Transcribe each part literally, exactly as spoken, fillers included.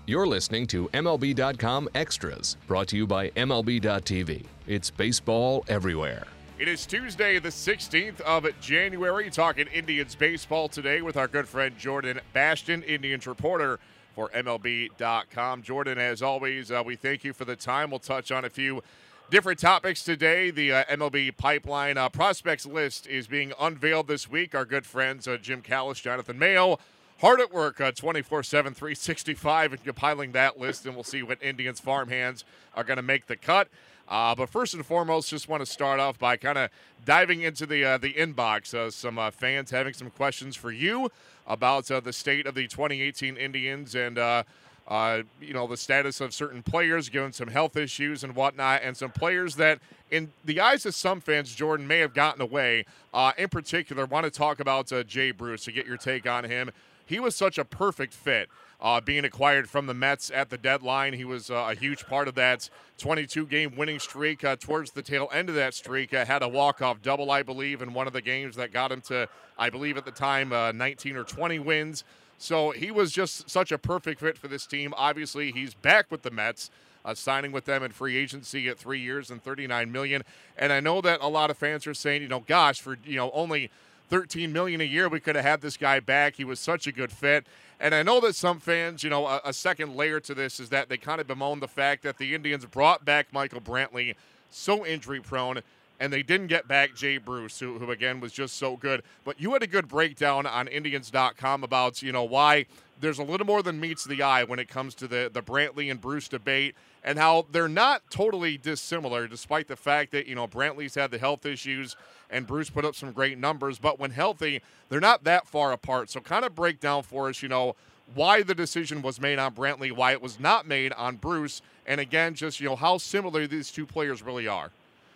You're listening to M L B dot com Extras, brought to you by M L B dot T V. It's baseball everywhere. It is Tuesday, the sixteenth of January, talking Indians baseball today with our good friend Jordan Bastion, Indians reporter for M L B dot com. Jordan, as always, uh, we thank you for the time. We'll touch on a few different topics today. The uh, M L B pipeline uh, prospects list is being unveiled this week. Our good friends uh, Jim Callis, Jonathan Mayo, hard at work uh, twenty-four seven, three sixty-five and compiling that list, and we'll see what Indians farmhands are going to make the cut. Uh, but first and foremost, just want to start off by kind of diving into the uh, the inbox. Uh, some uh, fans having some questions for you about uh, the state of the twenty eighteen Indians and uh, uh, you know the status of certain players, given some health issues and whatnot, and some players that, in the eyes of some fans, Jordan, may have gotten away. Uh, in particular, want to talk about uh, Jay Bruce to get your take on him. He was such a perfect fit. Uh, being acquired from the Mets at the deadline. He was uh, a huge part of that twenty-two game winning streak. Uh, towards the tail end of that streak, uh, had a walk-off double, I believe, in one of the games that got him to, I believe at the time, uh, nineteen or twenty wins. So he was just such a perfect fit for this team. Obviously, he's back with the Mets, uh, signing with them in free agency at three years and thirty-nine million dollars. And I know that a lot of fans are saying, you know, gosh, for you know only thirteen million dollars a year, we could have had this guy back. He was such a good fit. And I know that some fans, you know, a, a second layer to this is that they kind of bemoan the fact that the Indians brought back Michael Brantley, so injury-prone, and they didn't get back Jay Bruce, who, who, again, was just so good. But you had a good breakdown on Indians dot com about, you know, why there's a little more than meets the eye when it comes to the, the Brantley and Bruce debate, and how they're not totally dissimilar, despite the fact that, you know, Brantley's had the health issues and Bruce put up some great numbers, but when healthy, they're not that far apart. So kind of break down for us, you know, why the decision was made on Brantley, why it was not made on Bruce, and again, just, you know, how similar these two players really are.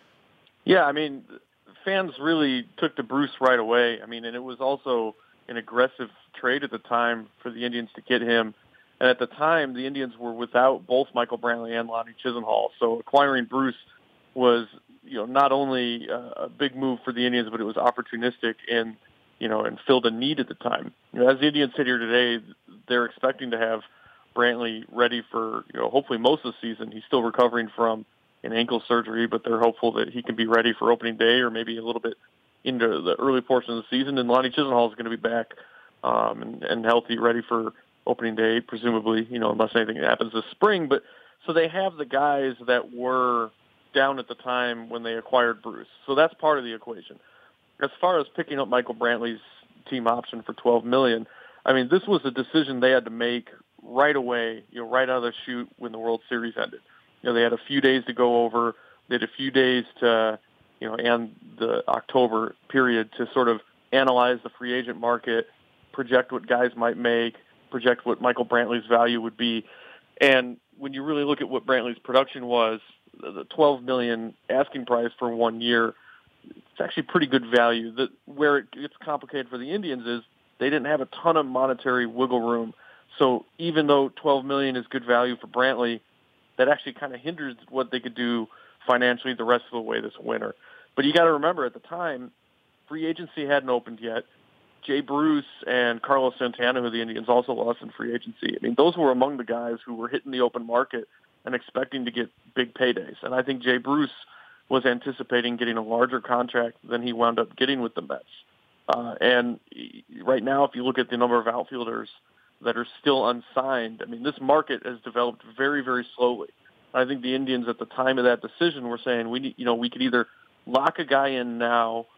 Yeah, I mean, fans really took to Bruce right away. I mean, and it was also an aggressive trade at the time for the Indians to get him. And at the time, the Indians were without both Michael Brantley and Lonnie Chisenhall. So acquiring Bruce was, you know, not only a big move for the Indians, but it was opportunistic and, you know, and filled a need at the time. You know, as the Indians sit here today, they're expecting to have Brantley ready for, you know, hopefully most of the season. He's still recovering from an ankle surgery, but they're hopeful that he can be ready for opening day or maybe a little bit into the early portion of the season. And Lonnie Chisenhall is going to be back um, and, and healthy, ready for opening day, presumably, you know, unless anything happens this spring. But so they have the guys that were down at the time when they acquired Bruce. So that's part of the equation. As far as picking up Michael Brantley's team option for twelve million dollars, I mean, this was a decision they had to make right away, you know, right out of the chute when the World Series ended. You know, they had a few days to go over. They had a few days to, you know, and the October period to sort of analyze the free agent market, project what guys might make, project what Michael Brantley's value would be. And when you really look at what Brantley's production was, the twelve million dollars asking price for one year, it's actually pretty good value. The, where it gets complicated for the Indians is they didn't have a ton of monetary wiggle room. So even though twelve million dollars is good value for Brantley, that actually kind of hinders what they could do financially the rest of the way this winter. But you got to remember, at the time, free agency hadn't opened yet. Jay Bruce and Carlos Santana, who the Indians also lost in free agency, I mean, those were among the guys who were hitting the open market and expecting to get big paydays. And I think Jay Bruce was anticipating getting a larger contract than he wound up getting with the Mets. Uh, and right now, if you look at the number of outfielders that are still unsigned, I mean, this market has developed very, very slowly. I think the Indians at the time of that decision were saying, we need, you know, we could either lock a guy in now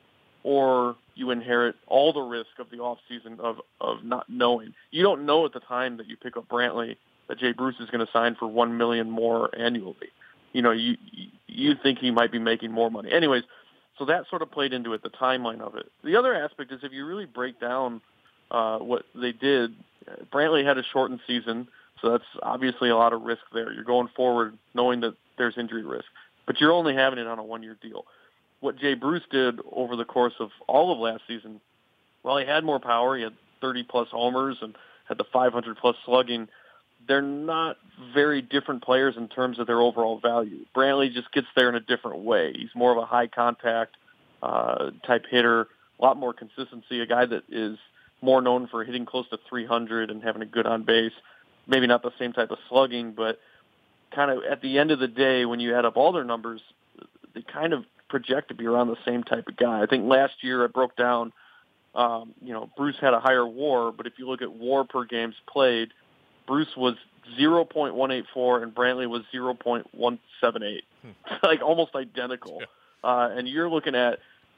or you inherit all the risk of the offseason of, of not knowing. You don't know at the time that you pick up Brantley that Jay Bruce is going to sign for one million dollars more annually. You know, you you think he might be making more money. Anyways, so that sort of played into it, the timeline of it. The other aspect is if you really break down uh, what they did, Brantley had a shortened season, so that's obviously a lot of risk there. You're going forward knowing that there's injury risk, but you're only having it on a one-year deal. What Jay Bruce did over the course of all of last season, well, he had more power. He had thirty-plus homers and had the five hundred plus slugging. They're not very different players in terms of their overall value. Brantley just gets there in a different way. He's more of a high-contact uh, type hitter, a lot more consistency, a guy that is more known for hitting close to three hundred and having a good on base. maybe not the same type of slugging, but kind of at the end of the day, when you add up all their numbers, they kind of project to be around the same type of guy. I think last year I broke down, um, you know, Bruce had a higher WAR, but if you look at WAR per games played, Bruce was zero point one eight four and Brantley was zero point one seven eight, hmm. like almost identical. Yeah. Uh, and you're looking at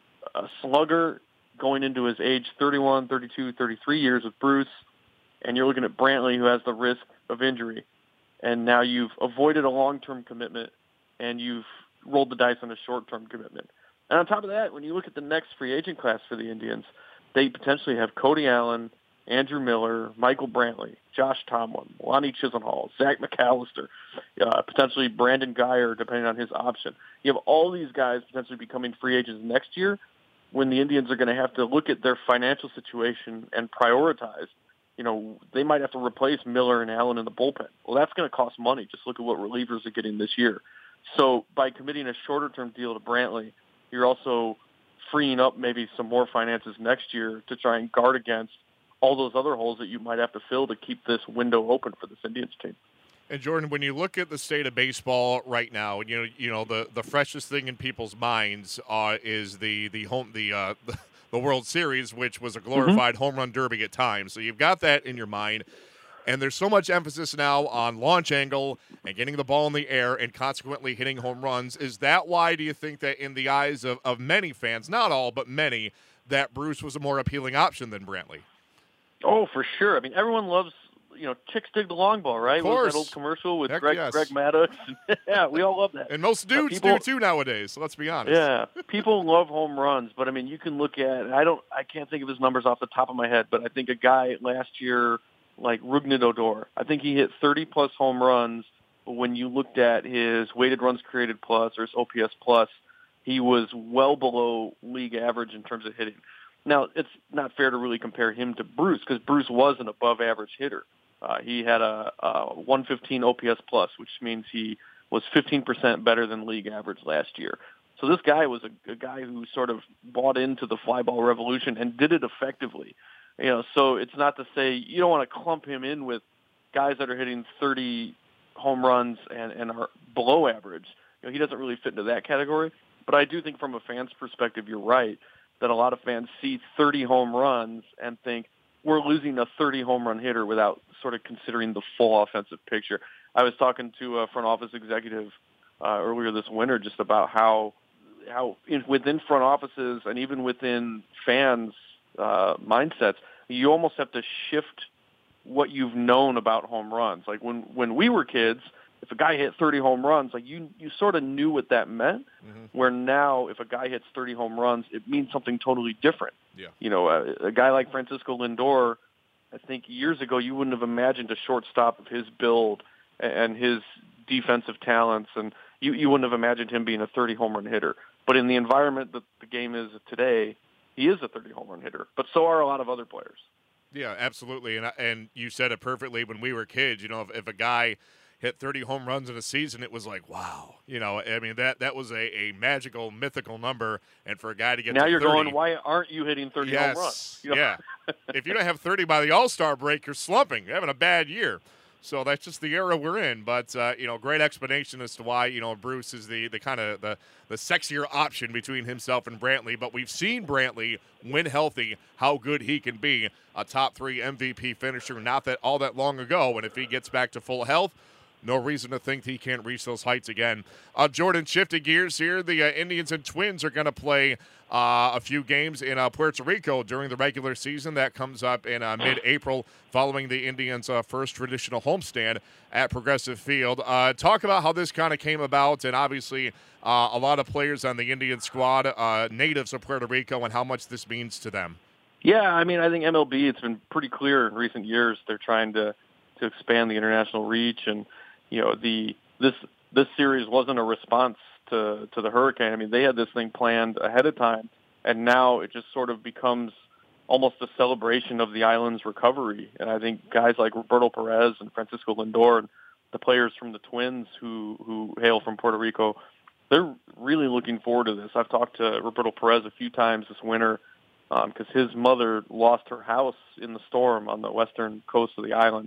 a slugger going into his age thirty-one, thirty-two, thirty-three years with Bruce, and you're looking at Brantley, who has the risk of injury. And now you've avoided a long-term commitment, and you've rolled the dice on a short-term commitment. And on top of that, when you look at the next free agent class for the Indians, they potentially have Cody Allen, Andrew Miller, Michael Brantley, Josh Tomlin, Lonnie Chisenhall, Zach McAllister, uh, potentially Brandon Guyer, depending on his option. You have all these guys potentially becoming free agents next year, when the Indians are going to have to look at their financial situation and prioritize. You know, they might have to replace Miller and Allen in the bullpen. Well, that's going to cost money. Just look at what relievers are getting this year. So by committing a shorter-term deal to Brantley, you're also freeing up maybe some more finances next year to try and guard against all those other holes that you might have to fill to keep this window open for this Indians team. And Jordan, when you look at the state of baseball right now, you know, you know the, the freshest thing in people's minds uh, is the the home the, uh, the the World Series, which was a glorified mm-hmm. home run derby at times. So you've got that in your mind, and there's so much emphasis now on launch angle and getting the ball in the air and consequently hitting home runs. Is that why do you think that in the eyes of, of many fans, not all but many, that Bruce was a more appealing option than Brantley? Oh, for sure. I mean, everyone loves. You know, chicks dig the long ball, right? Of course. That old commercial with Heck Greg, yes. Greg Maddux. Yeah, we all love that. And most dudes uh, people, do too nowadays. So let's be honest. Yeah, people love home runs, but I mean, you can look at. I don't. I can't think of his numbers off the top of my head, but I think a guy last year like Rougned Odor, I think he hit thirty plus home runs. But when you looked at his weighted runs created plus or his O P S plus, he was well below league average in terms of hitting. Now, it's not fair to really compare him to Bruce because Bruce was an above-average hitter. Uh, he had a, a one fifteen O P S plus, which means he was fifteen percent better than league average last year. So this guy was a, a guy who sort of bought into the fly ball revolution and did it effectively. You know, so it's not to say you don't want to clump him in with guys that are hitting thirty home runs and, and are below average. You know, he doesn't really fit into that category. But I do think from a fan's perspective, you're right, that a lot of fans see thirty home runs and think, we're losing a thirty home run hitter without sort of considering the full offensive picture. I was talking to a front office executive uh, earlier this winter just about how how in, within front offices and even within fans' uh, mindsets, you almost have to shift what you've known about home runs. Like when when we were kids, if a guy hit thirty home runs, like you you sort of knew what that meant. Mm-hmm. Where now, if a guy hits thirty home runs, it means something totally different. Yeah. You know, a, a guy like Francisco Lindor, I think years ago you wouldn't have imagined a shortstop of his build and his defensive talents, and you you wouldn't have imagined him being a thirty home run hitter. But in the environment that the game is today, he is a thirty home run hitter. But so are a lot of other players. Yeah, absolutely. And and you said it perfectly. When we were kids, you know, if, if a guy hit thirty home runs in a season, it was like, wow. You know, I mean, that that was a, a magical, mythical number. And for a guy to get now to you're thirty, going, why aren't you hitting thirty yes, home runs? You know? Yeah. If you don't have thirty by the All-Star break, you're slumping. You're having a bad year. So that's just the era we're in. But, uh, you know, great explanation as to why, you know, Bruce is the, the kind of the, the sexier option between himself and Brantley. But we've seen Brantley, when healthy, how good he can be. A top three M V P finisher not that all that long ago. And if he gets back to full health, no reason to think he can't reach those heights again. Uh, Jordan, shifting gears here, the uh, Indians and Twins are going to play uh, a few games in uh, Puerto Rico during the regular season. That comes up in uh, mid-April following the Indians' uh, first traditional homestand at Progressive Field. Uh, talk about how this kind of came about, and obviously uh, a lot of players on the Indian squad, uh, natives of Puerto Rico, and how much this means to them. Yeah, I mean, I think M L B, it's been pretty clear in recent years they're trying to, to expand the international reach, and you know, the this this series wasn't a response to, to the hurricane. I mean, they had this thing planned ahead of time, and now it just sort of becomes almost a celebration of the island's recovery. And I think guys like Roberto Perez and Francisco Lindor, and the players from the Twins who, who hail from Puerto Rico, they're really looking forward to this. I've talked to Roberto Perez a few times this winter because um, his mother lost her house in the storm on the western coast of the island.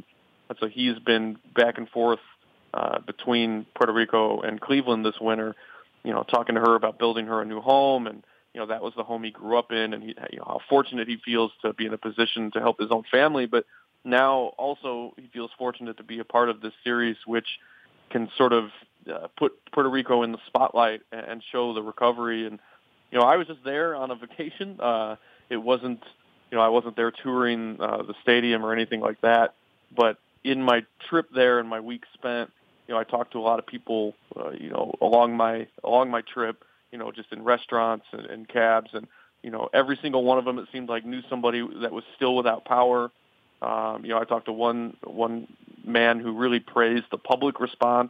And so he's been back and forth uh, between Puerto Rico and Cleveland this winter, you know, talking to her about building her a new home. And, you know, that was the home he grew up in, and he, you know, how fortunate he feels to be in a position to help his own family. But now also he feels fortunate to be a part of this series, which can sort of uh, put Puerto Rico in the spotlight and show the recovery. And, you know, I was just there on a vacation. Uh, it wasn't, you know, I wasn't there touring uh, the stadium or anything like that. But in my trip there and my week spent, you know, I talked to a lot of people, uh, you know, along my along my trip, you know, just in restaurants and, and cabs. And, you know, every single one of them, it seemed like, knew somebody that was still without power. Um, you know, I talked to one one man who really praised the public response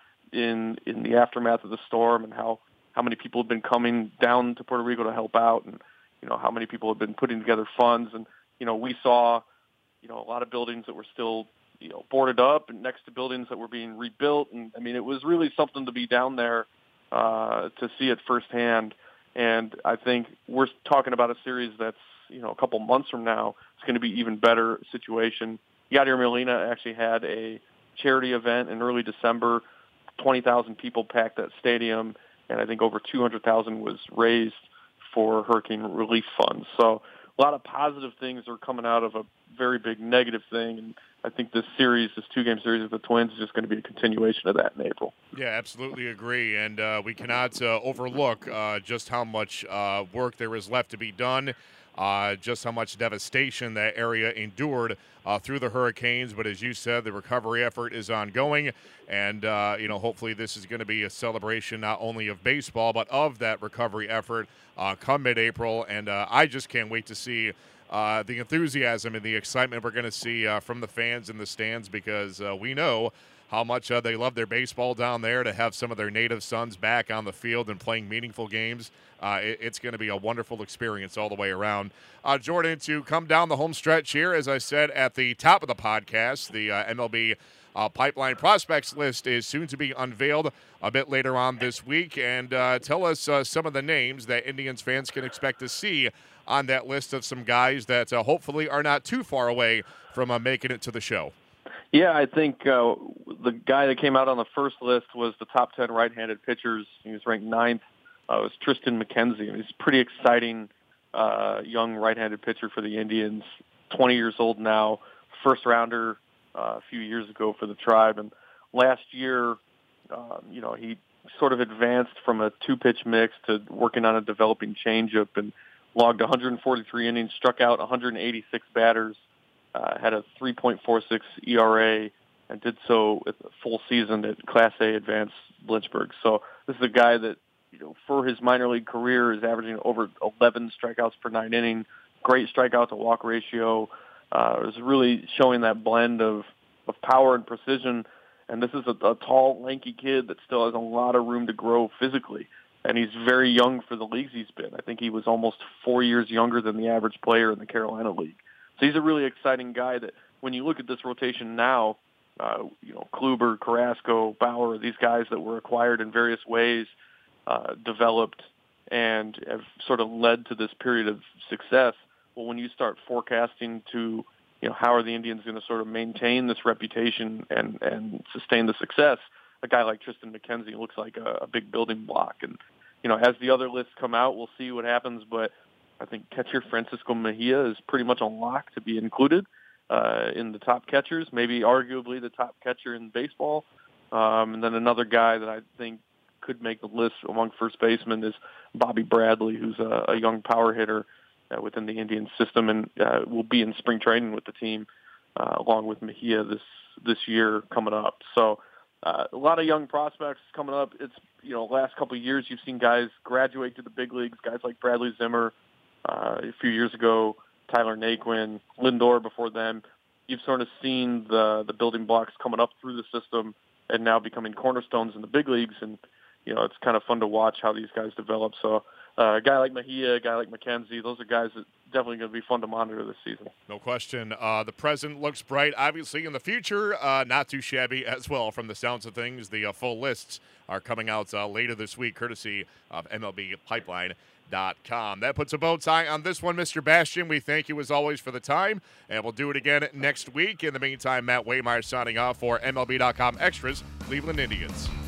in in the aftermath of the storm, and how, how many people had been coming down to Puerto Rico to help out, and, you know, how many people had been putting together funds. And, you know, we saw, you know, a lot of buildings that were still, you know, boarded up and next to buildings that were being rebuilt. And, I mean, it was really something to be down there uh, to see it firsthand. And I think we're talking about a series that's, you know, a couple months from now, it's going to be even better situation. Yadier Molina actually had a charity event in early December. twenty thousand people packed that stadium, and I think over two hundred thousand was raised for hurricane relief funds. So a lot of positive things are coming out of a very big negative thing, and I think this series, this two-game series with the Twins, is just going to be a continuation of that in April. Yeah, absolutely agree, and uh, we cannot uh, overlook uh, just how much uh, work there is left to be done, uh, just how much devastation that area endured uh, through the hurricanes. But as you said, the recovery effort is ongoing, and uh, you know, hopefully this is going to be a celebration not only of baseball but of that recovery effort uh, come mid-April. And uh, I just can't wait to see Uh, the enthusiasm and the excitement we're going to see uh, from the fans in the stands, because uh, we know how much uh, they love their baseball down there. To have some of their native sons back on the field and playing meaningful games, uh, it, it's going to be a wonderful experience all the way around. Uh, Jordan, to come down the home stretch here, as I said at the top of the podcast, the uh, M L B uh, Pipeline Prospects list is soon to be unveiled a bit later on this week. And uh, tell us uh, some of the names that Indians fans can expect to see on that list of some guys that uh, hopefully are not too far away from uh, making it to the show. Yeah, I think uh, the guy that came out on the first list was the top ten right-handed pitchers. He was ranked ninth. Uh, it was Triston McKenzie. I mean, he's a pretty exciting uh, young right-handed pitcher for the Indians, twenty years old now, first-rounder uh, a few years ago for the Tribe. And last year, uh, you know, he sort of advanced from a two-pitch mix to working on a developing changeup, and logged one hundred forty-three innings, struck out one hundred eighty-six batters, uh, had a three point four six E R A, and did so at the full season at Class A Advanced Lynchburg. So this is a guy that, you know, for his minor league career is averaging over eleven strikeouts per nine inning, great strikeout to walk ratio. Uh, it was really showing that blend of, of power and precision. And this is a, a tall, lanky kid that still has a lot of room to grow physically. And he's very young for the leagues he's been. I think he was almost four years younger than the average player in the Carolina League. So he's a really exciting guy that when you look at this rotation now, uh, you know, Kluber, Carrasco, Bauer, these guys that were acquired in various ways, uh, developed and have sort of led to this period of success. Well, when you start forecasting to, you know, how are the Indians going to sort of maintain this reputation and, and sustain the success, a guy like Triston McKenzie looks like a, a big building block. And, you know, as the other lists come out, we'll see what happens. But I think catcher Francisco Mejia is pretty much on lock to be included uh, in the top catchers, maybe arguably the top catcher in baseball. Um, and then another guy that I think could make the list among first basemen is Bobby Bradley, who's a, a young power hitter uh, within the Indian system, and uh, will be in spring training with the team uh, along with Mejia this this year coming up. So uh, a lot of young prospects coming up. It's, you know, last couple of years you've seen guys graduate to the big leagues, guys like Bradley Zimmer uh, a few years ago, Tyler Naquin, Lindor before them. You've sort of seen the the building blocks coming up through the system and now becoming cornerstones in the big leagues. And, you know, it's kind of fun to watch how these guys develop. So uh, a guy like Mejia, a guy like McKenzie, those are guys that definitely going to be fun to monitor this season. No question. Uh, the present looks bright. Obviously, in the future, uh, not too shabby as well from the sounds of things. The uh, full lists are coming out uh, later this week, courtesy of M L B Pipeline dot com. That puts a bow tie on this one, Mister Bastian. We thank you as always for the time, and we'll do it again next week. In the meantime, Matt Waymeyer signing off for M L B dot com Extras, Cleveland Indians.